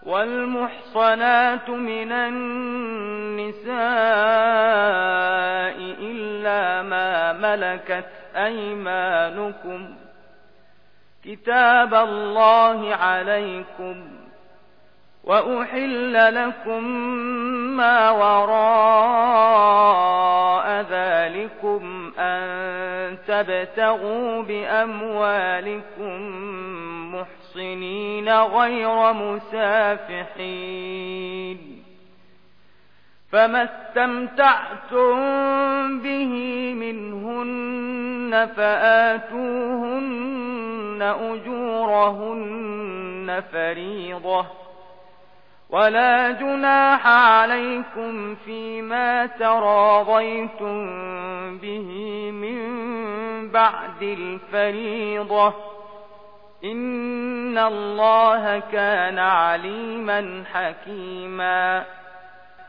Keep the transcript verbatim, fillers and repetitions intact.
والمحصنات من النساء إلا ما ملكت أيمانكم كتاب الله عليكم، وأحل لكم ما وراء ذلكم أن تبتغوا بأموالكم محصنين غير مسافحين، فما استمتعتم به منهن فآتوهن أجورهن فريضة، ولا جناح عليكم فيما تراضيتم به من بعد الفريضة، إن الله كان عليما حكيما.